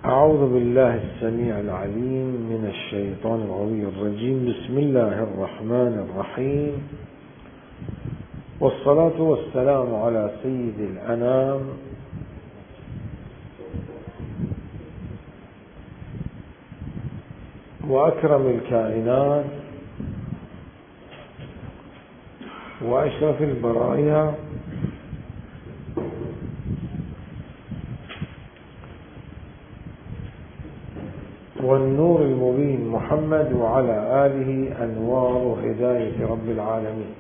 أعوذ بالله السميع العليم من الشيطان الغوي الرجيم. بسم الله الرحمن الرحيم، والصلاة والسلام على سيد الأنام وأكرم الكائنات وأشرف البرايا والنور المبين محمد وعلى آله أنوار هداية رب العالمين.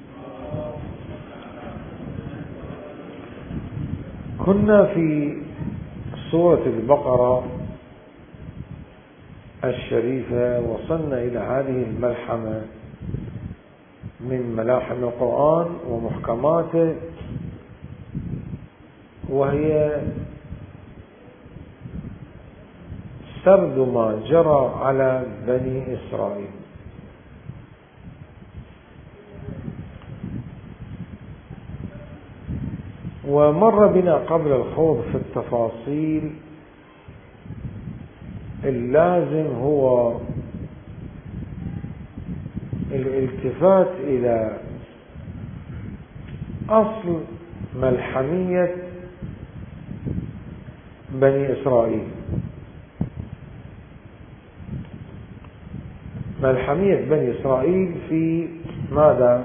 كنا في سورة البقرة الشريفة، وصلنا إلى هذه الملحمة من ملاحم القرآن ومحكماته، وهي سرد ما جرى على بني إسرائيل. ومر بنا قبل الخوض في التفاصيل اللازم هو الالتفات إلى أصل ملحمية بني إسرائيل. ملحمية بني إسرائيل في ماذا؟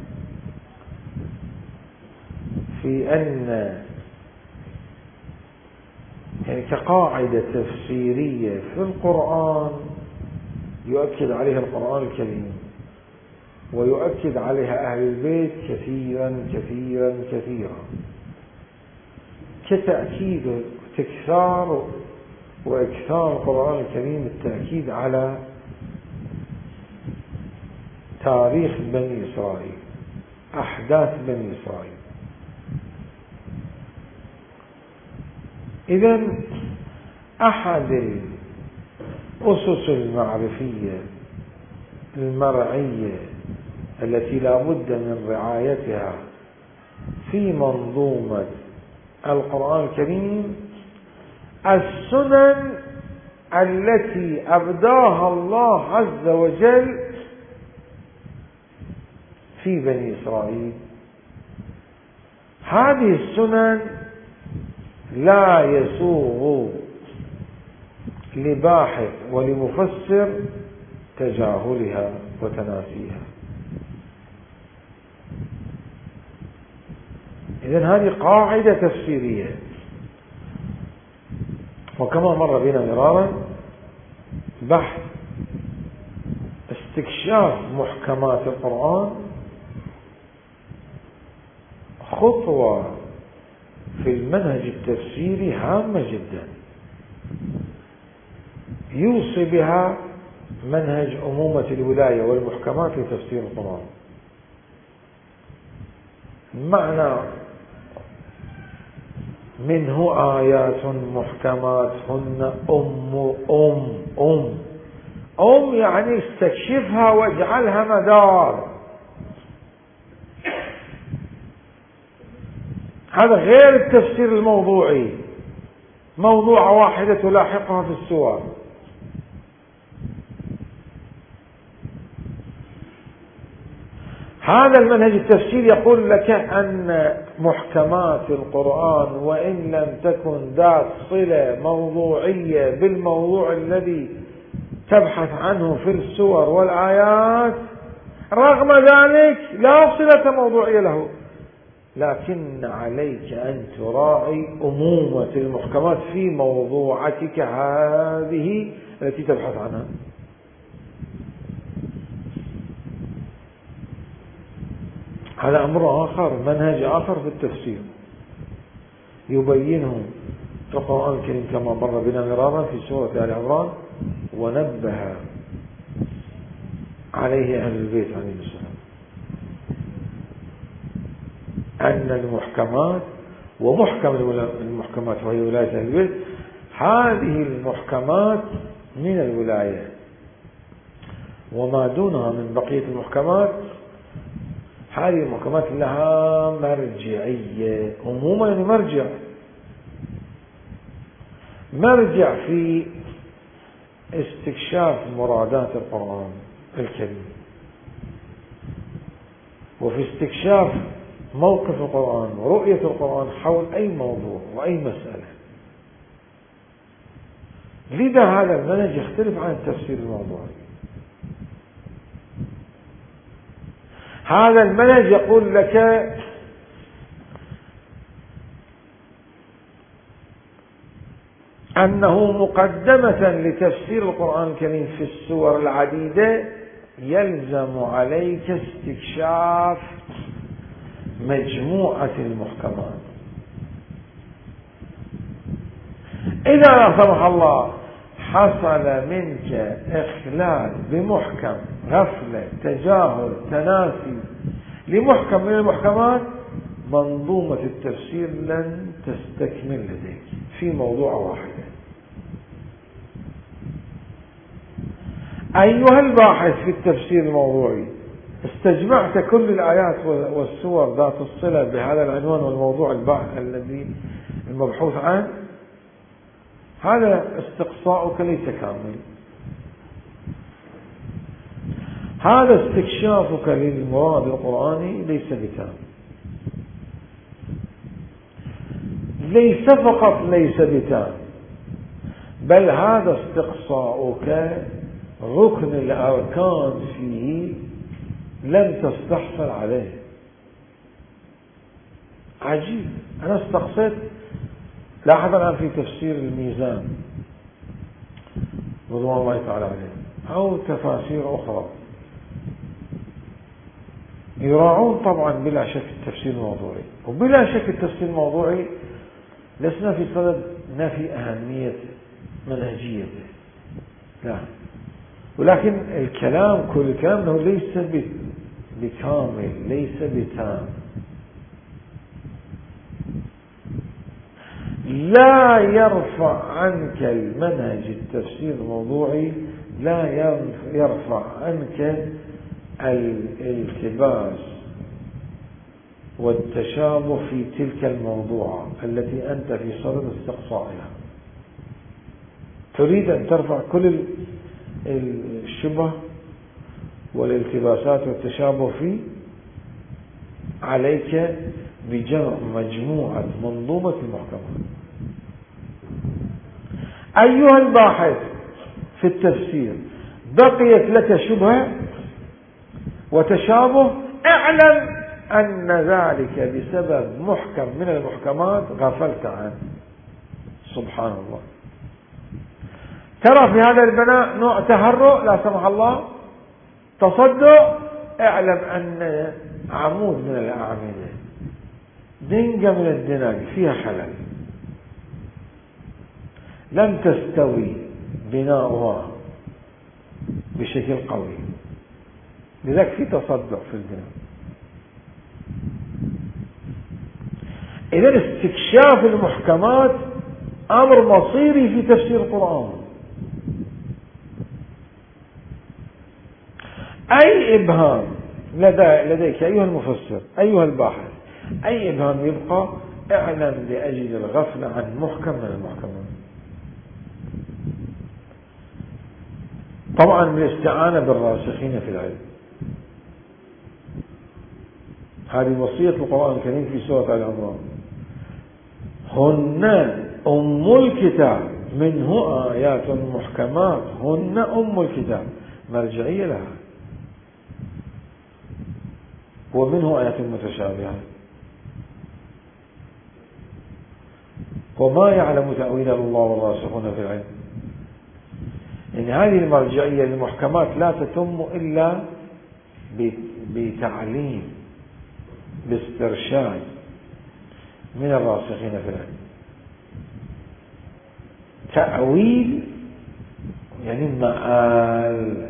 في أن يعني كقاعدة تفسيرية في القرآن يؤكد عليها القرآن الكريم ويؤكد عليها أهل البيت كثيرا كثيرا كثيرا، كتأكيد تكثار وإكثار القرآن الكريم التأكيد على تاريخ بني إسرائيل، أحداث بني إسرائيل. إذن أحد الأسس المعرفية المرعية التي لا بد من رعايتها في منظومة القرآن الكريم السنن التي أبداها الله عز وجل في بني إسرائيل. هذه السنن لا يسوغ لباحث ولمفسر تجاهلها وتناسيها. إذن هذه قاعدة تفسيرية. وكما مر بنا مرارا بحث استكشاف محكمات القرآن خطوة في المنهج التفسيري هامة جدا يوصي بها منهج أمومة الولاية والمحكمات في تفسير القرآن. معنى منه آيات محكمات هن أم يعني استكشفها واجعلها مدار. هذا غير التفسير الموضوعي، موضوع واحدة تلاحقها في السور. هذا المنهج التفسيري يقول لك أن محكمات القرآن وإن لم تكن ذات صلة موضوعية بالموضوع الذي تبحث عنه في السور والآيات، رغم ذلك لا صلة موضوعية له، لكن عليك أن تراعي أمومة المحكمات في موضوعتك هذه التي تبحث عنها. هذا أمر آخر، منهج آخر في التفسير يبينه القرآن الكريم كما مر بنا مرارا في سورة آل عمران، ونبه عليه أهل البيت عليه السلام أن المحكمات ومحكم المحكمات وهي ولاية أهل البيت، هذه المحكمات من الولاية، وما دونها من بقية المحكمات هذه المحكمات لها مرجعية. عموما يعني مرجع، مرجع في استكشاف مرادات القرآن الكريم، وفي استكشاف موقف القرآن ورؤية القرآن حول أي موضوع وأي مسألة. لذا هذا المنهج يختلف عن التفسير الموضوعي. هذا المنهج يقول لك أنه مقدمة لتفسير القرآن الكريم في السور العديدة يلزم عليك استكشاف مجموعة المحكمات. إذا لا سمح الله حصل منك إخلال بمحكم، غفلة، تجاهل، تناسي لمحكم من المحكمات، منظومة التفسير لن تستكمل لديك في موضوع واحد. أيها الباحث في التفسير الموضوعي، استجمعت كل الآيات والسور ذات الصلة بهذا العنوان والموضوع الذي المبحوث عنه، هذا استقصاؤك ليس كامل. هذا استكشافك للمراد القرآني ليس بتام. ليس فقط ليس بتام، بل هذا استقصاؤك ركن الأركان فيه لم تستحصل عليه. عجيب. أنا استقصيت، لاحظ الآن في تفسير الميزان رضوان الله تعالى عليه أو تفاسير أخرى، يراعون طبعا بلا شك التفسير الموضوعي، وبلا شك التفسير الموضوعي لسنا في صدد نفي أهمية منهجيته، لا، ولكن الكلام كل الكلام أنه ليس بكامل، ليس بتام. لا يرفع عنك المنهج التفسير الموضوعي، لا يرفع عنك الالتباس والتشابه في تلك الموضوع التي أنت في صدد استقصائها. تريد أن ترفع كل الشبه والالتباسات والتشابه فيه، عليك بجمع مجموعة منظومة المحكمات. أيها الباحث في التفسير، بقيت لك شبهة وتشابه، اعلم أن ذلك بسبب محكم من المحكمات غفلت عنه. سبحان الله. ترى في هذا البناء نوع تهرؤ لا سمح الله، تصدع، اعلم أن عمود من الأعمدة، دنجة من الدناج فيها خلل، لم تستوي بناؤها بشكل قوي، لذلك في تصدع في البناء. إذن استكشاف المحكمات أمر مصيري في تفسير القرآن. أي إبهام لديك أيها المفسر، أيها الباحث، أي إبهام يبقى، اعلم لأجل الغفلة عن محكم من المحكمات. طبعا بالاستعانة بالراسخين في العلم. هذه وصية القرآن الكريم في سورة آل عمران: هن أم الكتاب منه آيات محكمات هن أم الكتاب، مرجعية لها، ومنه آيات متشابهات وما يعلم تأويله الله والراسخون في العلم. إن هذه المرجعية للمحكمات لا تتم إلا بتعليم، باسترشاد من الراسخين في العلم. تأويل يعني مآل.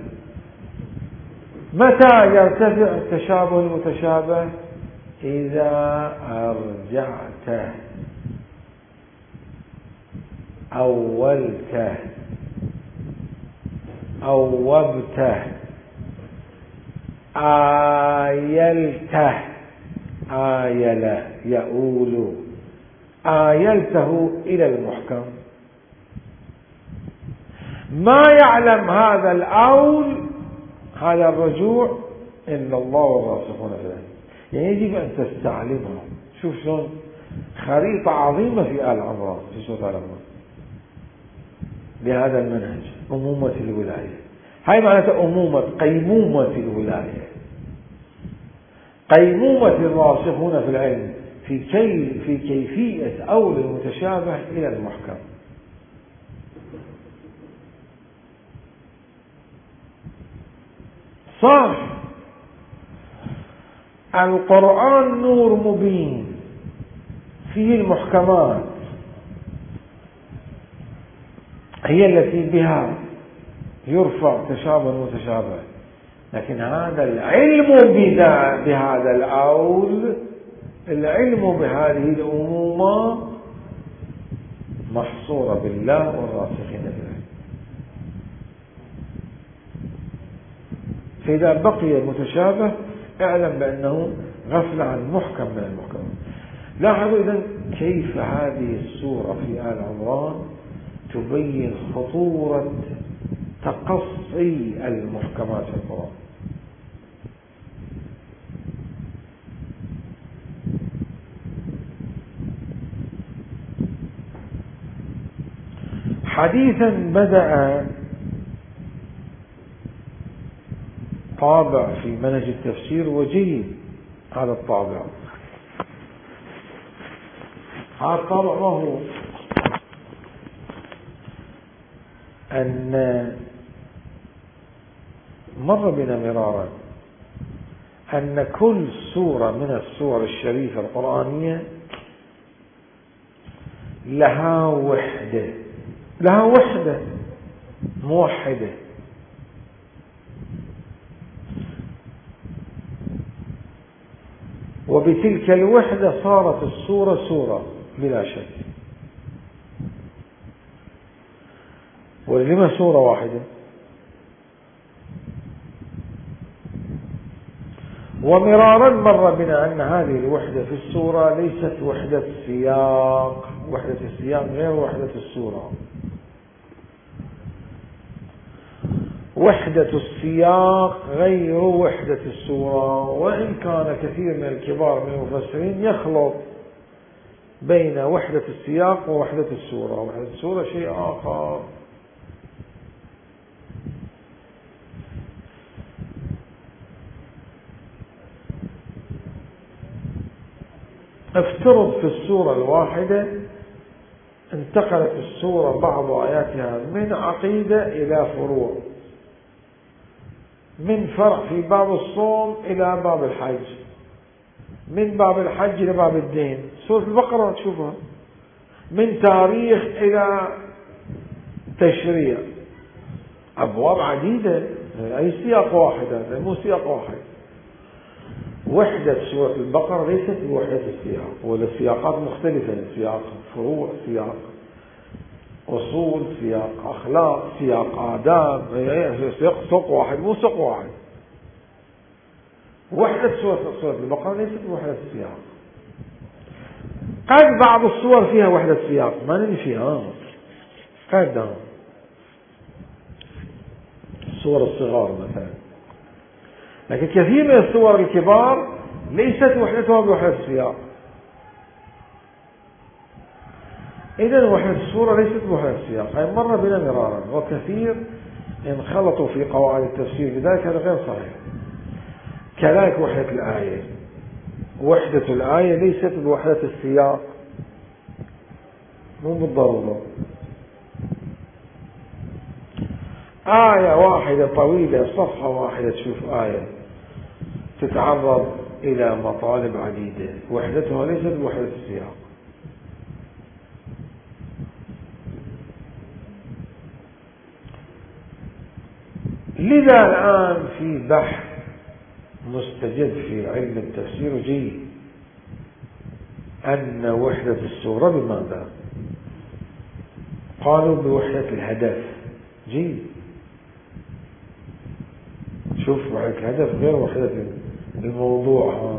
متى يرتفع التشابه المتشابه؟ إذا أرجعته، أولته، أوبته، آيلته، آيل يؤول، آيلته إلى المحكم ما يعلم هذا الأول، هذا الرجوع، إلا الله والراسخون في العلم. يعني يجب أن تستعلمها. شوف شلون خريطة عظيمة في آل عمران، في سورة آل عمران، بهذا المنهج، أمومة الولاية. هاي معناتها أمومة قيمومة الولاية، قيمومة الراسخون في العلم في كيفية أول المتشابه إلى المحكم. صح، القرآن نور مبين فيه المحكمات، هي التي بها يرفع تشابه المتشابه، لكن هذا العلم بهذا الأول، العلم بهذه الأمومة محصورة بالله والراسخين في العلم. فإذا بقي المتشابه اعلم بأنه غفل عن محكم من المحكم. لاحظوا إذن كيف هذه السورة في آل عمران تبين خطورة تقصي المحكمات في القرآن. حديثا بدأ طابع في منهج التفسير وجيد، هذا الطابع. هذا الطابع ما هو؟ أن مر بنا مرارا أن كل سورة من السور الشريفة القرآنية لها وحدة موحدة، وبتلك الوحدة صارت السورة سورة بلا شك. ولما سورة واحدة؟ ومرارا مر بنا أن هذه الوحدة في السورة ليست وحدة سياق، وحدة السياق غير وحدة السورة. وحدة السياق غير وحدة السورة، وإن كان كثير من الكبار من المفسرين يخلط بين وحدة السياق ووحدة السورة. وحدة السورة شيء آخر. افترض في السورة الواحدة انتقلت السورة بعض آياتها من عقيدة إلى فروع، من فرع في باب الصوم إلى باب الحج، من باب الحج إلى باب الدين. سورة البقرة تشوفها من تاريخ إلى تشريع، أبواب عديدة، أي سياق واحد، هذا مو سياق واحد. وحدة سورة البقرة ليست بوحدة السياق، ولا سياقات مختلفة، سياق فروع، سياق أصول، سياق أخلاق، سياق آداب، سوق واحد مو سوق واحد. وحدة سورة البقرة ليست بوحدة السياق. قد بعض الصور فيها وحدة سياق ما ننفيها، قد الصور الصغار مثلا، لكن كثير من الصور الكبار ليست وحدتها بوحدة السياق. إذن وحدة السورة ليست بوحدة السياق، هذا مر بنا مرارا، وكثير انخلطوا في قواعد التفسير بذلك، هذا غير صحيح. كذلك وحدة الآية، وحدة الآية ليست بوحدة السياق، مو بالضرورة. آية واحدة طويلة، صفحة واحدة تشوف آية تتعرض إلى مطالب عديدة، وحدتها ليست بوحدة السياق. لذا الآن في بحث مستجد في علم التفسير جيد أن وحدة السورة بماذا؟ قالوا بوحدة الهدف. جيد، شوف وحدة الهدف غير وحدة الموضوع،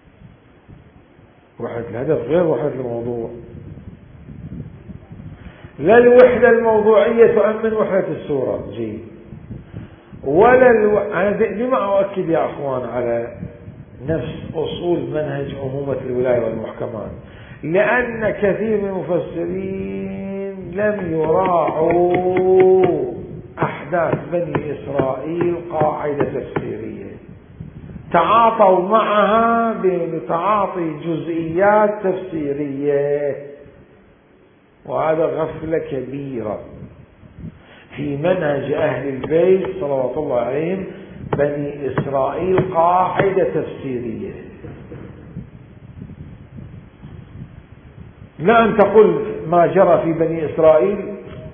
وحدة الهدف غير وحدة الموضوع. لا الوحدة الموضوعية تؤمن وحدة السورة، جيد، ولا أنا لما أؤكد يا أخوان على نفس أصول منهج عمومة الولاية والمحكمات؟ لأن كثير من المفسرين لم يراعوا أحداث بني إسرائيل قاعدة تفسيرية، تعاطوا معها بتعاطي جزئيات تفسيرية، وهذا غفلة كبيرة في منهج أهل البيت صلوات الله عليهم. بني إسرائيل قاعدة تفسيرية، لا أن تقول ما جرى في بني إسرائيل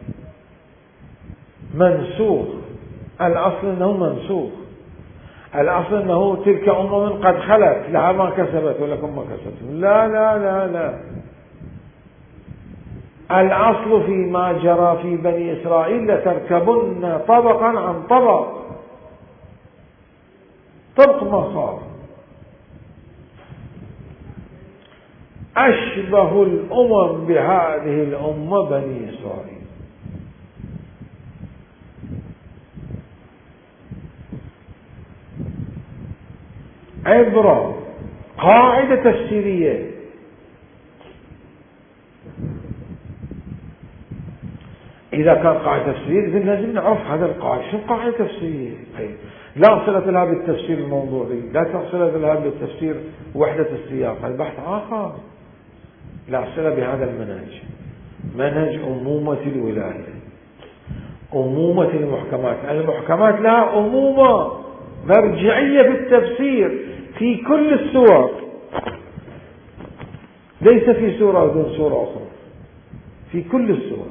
منسوخ، الأصل أنه منسوخ، الأصل أنه تلك أمم قد خلت لها ما كسبت ولكم ما كسبتم. لا لا لا لا، الأصل فيما جرى في بني إسرائيل لتركبن طبقا عن طبق، طبق ما صار. أشبه الأمم بهذه الأمة بني إسرائيل. عبرة، قاعدة تفسيرية. إذا كان قاعدة تفسيرية لازم نعرف هذا القاعدة شو قاعدة تفسيرية. لا صلة لها بالتفسير الموضوعي، لا صلة لها بالتفسير وحدة السياق، هذا بحث آخر. لا صلة بهذا المنهج، منهج أمومة الولاية، أمومة المحكمات. المحكمات لها أمومة مرجعية في التفسير في كل السور، ليس في سورة دون سورة أخرى، في كل السور.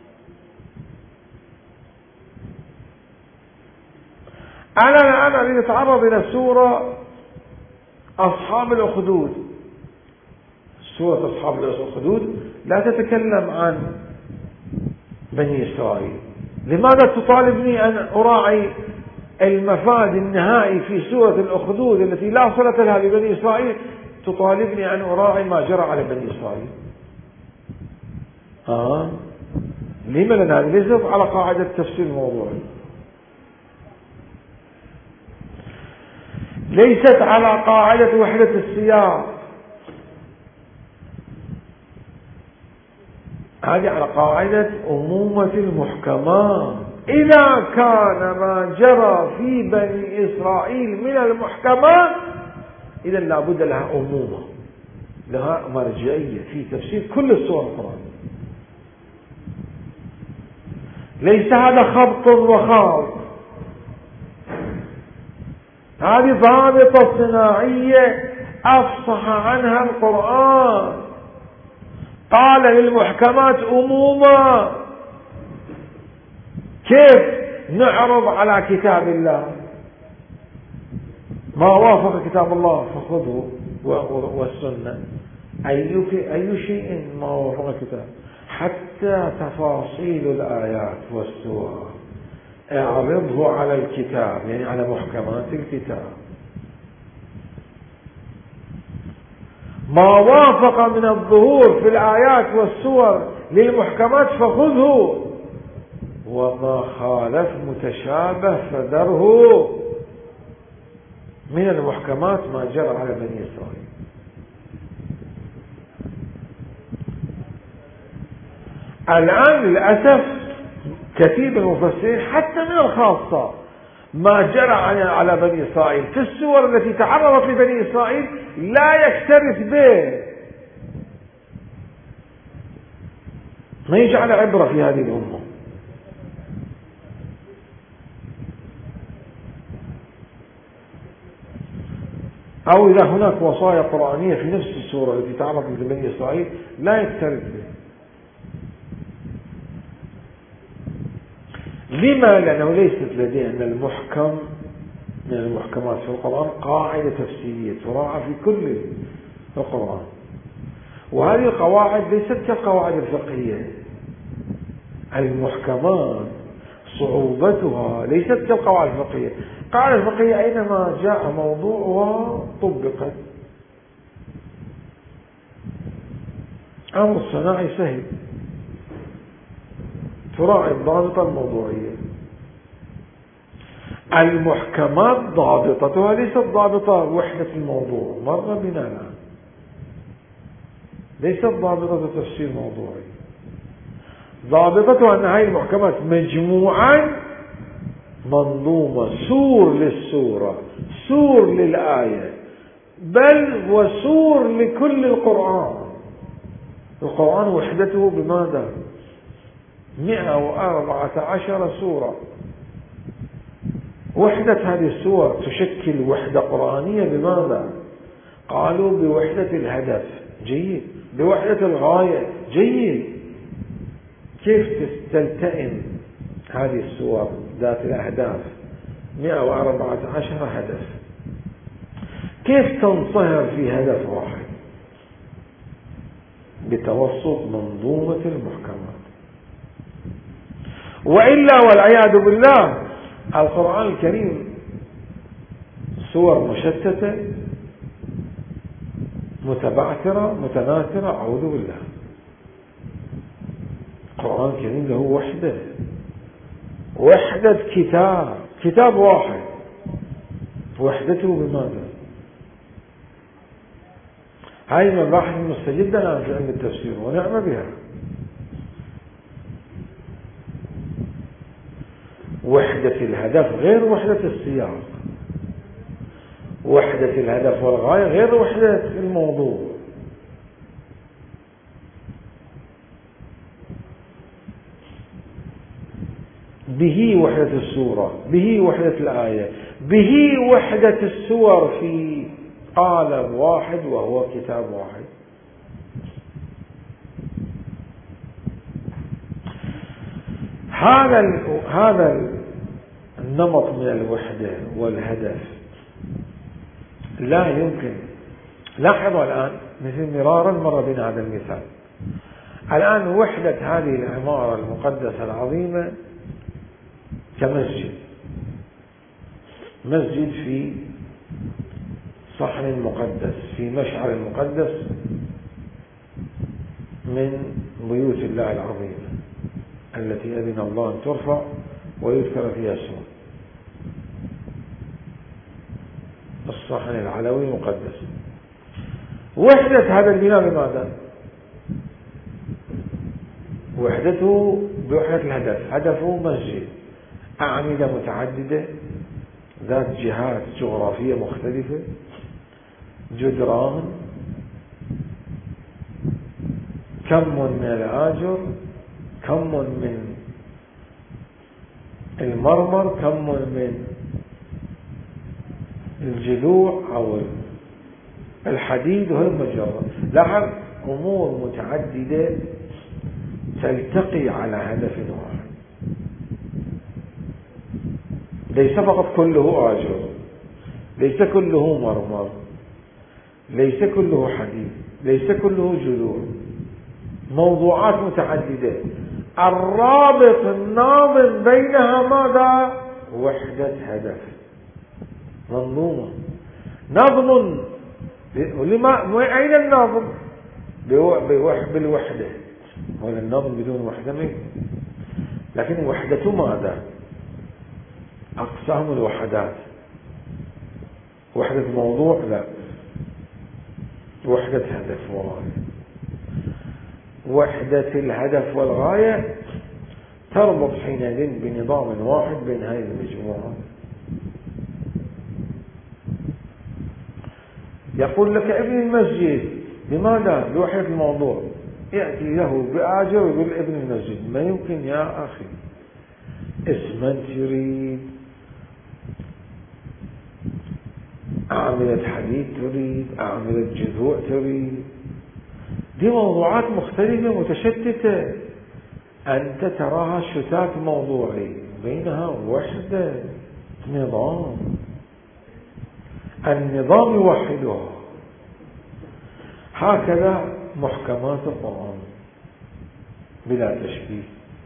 أنا الآن أريد أتعرض إلى سورة أصحاب الأخدود. سورة أصحاب الأخدود لا تتكلم عن بني إسرائيل. لماذا تطالبني أن أراعي المفاد النهائي في سورة الأخدود التي لا صلة لها ببني إسرائيل؟ تطالبني أن أراعي ما جرى على بني إسرائيل. لما؟ لأن هذه ليست على قاعدة تفسير موضوعي، ليست على قاعدة وحدة السياق، هذه على قاعدة أمومة المحكمات. إذا كان ما جرى في بني إسرائيل من المحكمات إذا لابد لها أمومة، لها مرجعية في تفسير كل السور القرآن. ليس هذا خبط وخاض، هذه ضابطة صناعية أفصح عنها القرآن. قال للمحكمات أمومة. كيف نعرض على كتاب الله؟ ما وافق كتاب الله فخذه والسنة. أي شيء ما وافق الكتاب، حتى تفاصيل الآيات والسور اعرضه على الكتاب، يعني على محكمات الكتاب. ما وافق من الظهور في الآيات والسور للمحكمات فخذه، وما خالف متشابه فذره. من المحكمات ما جرى على بني إسرائيل. الآن للأسف كثير من المفسرين حتى من الخاصة ما جرى على بني إسرائيل في السور التي تعرضت لبني إسرائيل لا يكترث به، ما يجعل عبرة في هذه الأمة. أو إذا هناك وصايا قرآنية في نفس السورة التي تعرضت لبني إسرائيل لا يكترث به. لما؟ لأنه ليست لدينا المحكم من المحكمات في القرآن قاعدة تفسيرية تراعى في كل القرآن، وهذه القواعد ليست كالقواعد الفقهية. المحكمات صعوبتها ليست كالقواعد الفقهية. القاعدة الفقهية أينما جاء موضوعها طبقت. أمر الصناعي سهل، تراعي الضابطة الموضوعية. المحكمات ضابطتها ليست ضابطة وحدة الموضوع، مر بنا الآن، ليست ضابطة تفسير موضوعي، ضابطتها أن هذه المحكمات مجموعا منظومة، سور للسورة، سور للآية، بل وسور لكل القرآن. القرآن وحدته بماذا؟ 114 سورة. وحدة هذه السور تشكل وحدة قرآنية بماذا؟ قالوا بوحدة الهدف، جيد، بوحدة الغاية، جيد. كيف تلتئم هذه السور ذات الأهداف 114 هدف؟ كيف تنصهر في هدف واحد؟ بتوسط منظومة المحكمات. وإلا والعياذ بالله القرآن الكريم سور مشتتة متبعثرة متناثرة، أعوذ بالله. القرآن الكريم له وحدة كتاب واحد، وحدته بماذا؟ هاي المباحث المستجدة الآن في علم التفسير ونعم بها. وحدة الهدف غير وحدة السياق، وحدة الهدف والغاية غير وحدة الموضوع. به وحدة السورة، به وحدة الآية، به وحدة السور في قالب واحد وهو كتاب واحد. هذا النمط من الوحدة والهدف لا يمكن. لاحظوا الآن مثل مرارا مر بنا هذا المثال. الآن وحدة هذه العمارة المقدسة العظيمة كمسجد، مسجد في صحن مقدس، في مشعر مقدس من بيوت الله العظيمة التي أذن الله أن ترفع ويذكر فيها اسمه، الصحن العلوي المقدس. وحدة هذا البناء بماذا؟ وحدته بوحدة الهدف. هدفه مسجد، أعمدة متعددة ذات جهات جغرافية مختلفة، جدران، كم من الآجر، كم من المرمر، كم من الجذوع أو الحديد وهي المجرة. لاحظ أمور متعددة تلتقي على هدف واحد. ليس فقط كله آجر، ليس كله مرمر، ليس كله حديد، ليس كله جذوع، موضوعات متعددة. الرابط الناظم بينها ماذا؟ وحدة هدف، منظومة، نظم. أين النظم؟ بالوحدة. ولا النظم بدون وحدة منه. لكن وحدة ماذا؟ أقسام الوحدات. وحدة موضوع لا، وحدة هدف وغاية. وحدة الهدف والغاية تربط حينئذ بنظام واحد بين هذه المجموعة. يقول لك ابن المسجد، لماذا؟ بوحدة الموضوع. يأتي له بآجر ويقول ابن المسجد. ما يمكن يا أخي، اسما تريد، أعملة حديد تريد، أعملة جذوع تريد، دي موضوعات مختلفة متشتتة. أنت تراها شتات موضوعي، بينها وحدة نظام. النظام يوحدها. هكذا محكمات القرآن بلا تشبيه،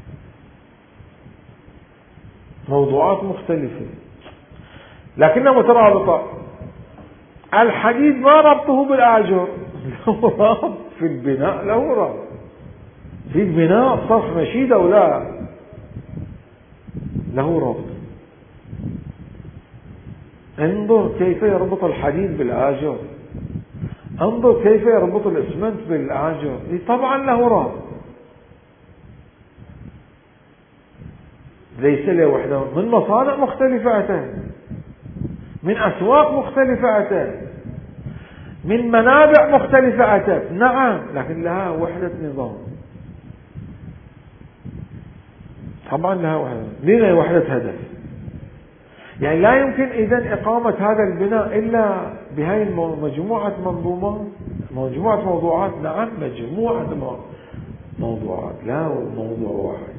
موضوعات مختلفة لكنها مترابطة. الحديد ما ربطه بالآجر، له ربط في البناء، له ربط في البناء، صف مشيد أو لا، له ربط. انظر كيف يربط الحديد بالآجر، انظر كيف يربط الإسمنت بالآجر، طبعا له ربط. ليس له وحده، من مصانع مختلفة أتى، من أسواق مختلفة أتى، من منابع مختلفة أتت، نعم، لكن لها وحدة نظام. طبعا لها وحدة هدف. يعني لا يمكن إذن إقامة هذا البناء إلا بهذه مجموعة منظومات، مجموعة موضوعات. نعم، مجموعة موضوعات، لا موضوع واحد.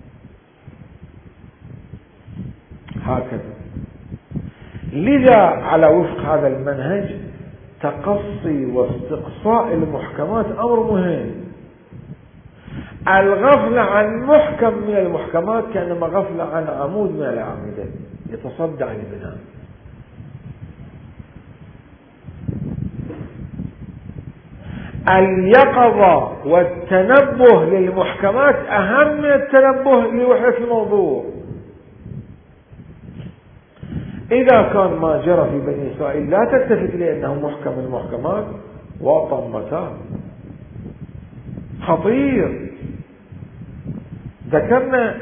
هكذا. لذا على وفق هذا المنهج تقصي واستقصاء المحكمات أمر مهم. الغفلة عن محكم من المحكمات كأنما غفلة عن عمود من الأعمدة يتصدع البناء. اليقظة والتنبه للمحكمات أهم من التنبه لوحدة الموضوع. إذا كان ما جرى في بني إسرائيل لا تلتفت لأنه محكم المحكمات وطمتان خطير. ذكرنا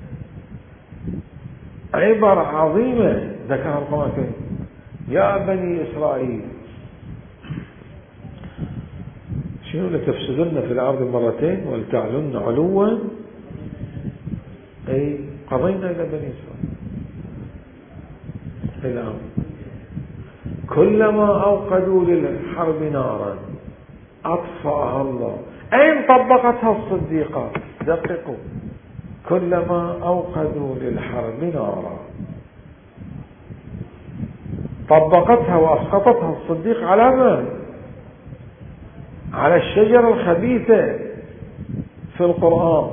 عبارة عظيمة ذكرها القرآن: يا بني إسرائيل شنو لتفسدن في الأرض مرتين ولتعلن علوا. أي قضينا إلى بني إسرائيل الآن كلما أوقدوا للحرب نارا أطفأها الله. أين طبقتها الصديقات؟ دققوا. كلما أوقدوا للحرب نارا طبقتها وأسقطتها الصديق على من؟ على الشجرة الخبيثة في القرآن،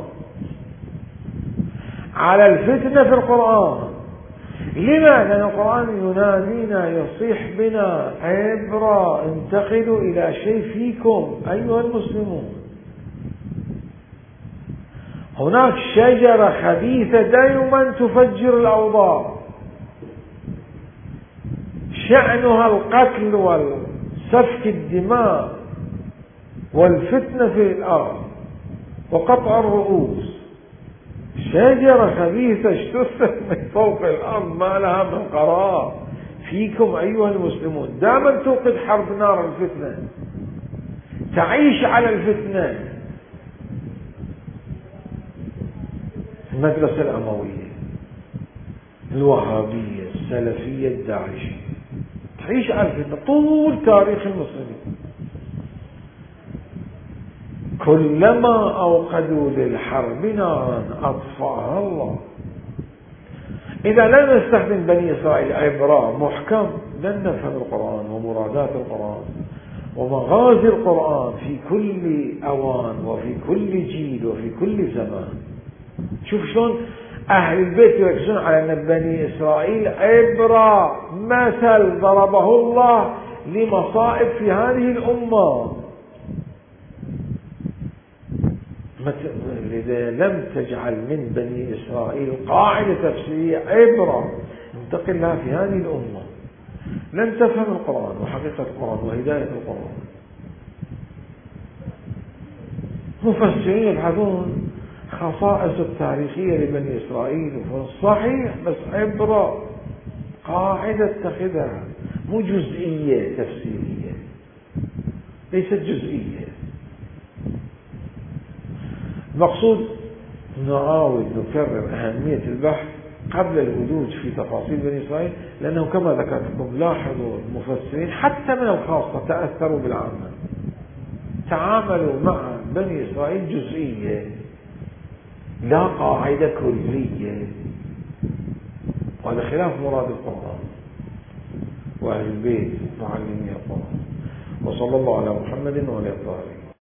على الفتنة في القرآن. لما؟ لأن القرآن ينادينا، يصيح بنا: عبرة، انتقلوا إلى شيء فيكم أيها المسلمون. هناك شجرة خبيثة دائما تفجر الأوضاع، شأنها القتل والسفك الدماء والفتنة في الأرض وقطع الرؤوس. شجرة خبيثة اجتثت من فوق الأرض ما لها من قرار فيكم أيها المسلمون. دائما توقد حرب نار الفتنة، تعيش على الفتنة. المدرسة الأموية، الوهابية، السلفية، الداعشية، تعيش على الفتنة طول تاريخ المسلمين. كلما أوقدوا للحرب نارا أطفأها الله. إذا لم نستخدم بني إسرائيل عبرة محكم لن نفهم القرآن ومرادات القرآن ومغازي القرآن في كل أوان وفي كل جيل وفي كل زمان. شوف شلون أهل البيت يركزون على أن بني إسرائيل عبرة، مثل ضربه الله لمصائب في هذه الأمة. إذا لم تجعل من بني إسرائيل قاعدة تفسيرية عبرة انتقل لها في هذه الأمة لن تفهم القرآن وحقيقة القرآن وهداية القرآن. مفسرين يبحثون خصائص التاريخية لبني إسرائيل صحيح، بس عبرة قاعدة اتخذها، مو جزئية تفسيرية، ليست جزئية. المقصود نعاود نكرر أهمية البحث قبل الولوج في تفاصيل بني إسرائيل، لأنه كما ذكرت لكم لاحظوا المفسرين حتى من الخاصة تأثروا بالعامة، تعاملوا مع بني إسرائيل جزئية لا قاعدة كلية، وهذا خلاف مراد القرآن وأهل البيت معلمي القرآن. وصلى الله على محمد وعلى آله.